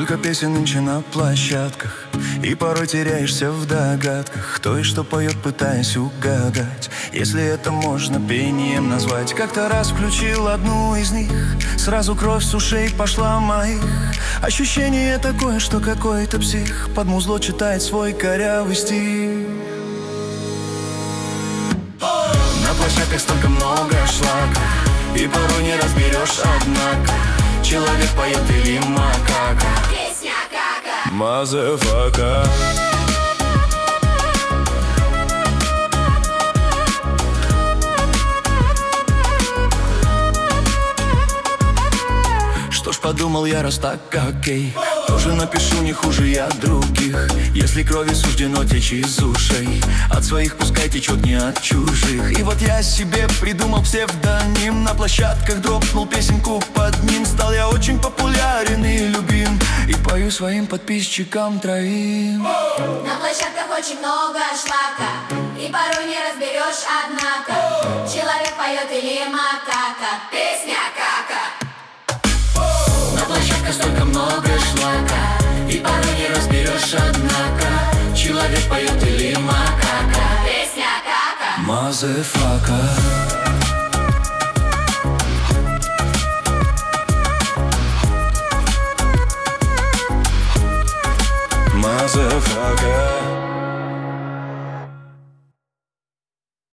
Сколько песен нынче на площадках, и порой теряешься в догадках, кто и что поет, пытаясь угадать, если это можно пением назвать. Как-то раз включил одну из них, сразу кровь с ушей пошла моих. Ощущение такое, что какой-то псих под музло читает свой корявый стих. На площадках столько много шлака, и порой не разберешь, однако, человек поет или макака. Песня кака. Мазафака. Что ж, подумал я, раз так, окей, тоже напишу не хуже я других. Если крови суждено течь из ушей, от своих пускай течет, не от чужих. И вот я себе придумал псевдоним, на площадках дропнул песенку под ним. Стал я очень популярен и любим, и пою своим подписчикам троим. На площадках очень много шлака, и порой не разберешь, однако, человек поет или макака. Песня кака. На площадках столько много шлака, и порой не разберешь, однако, человек поет или макака. Песня кака. Мазафака. Motherfucker.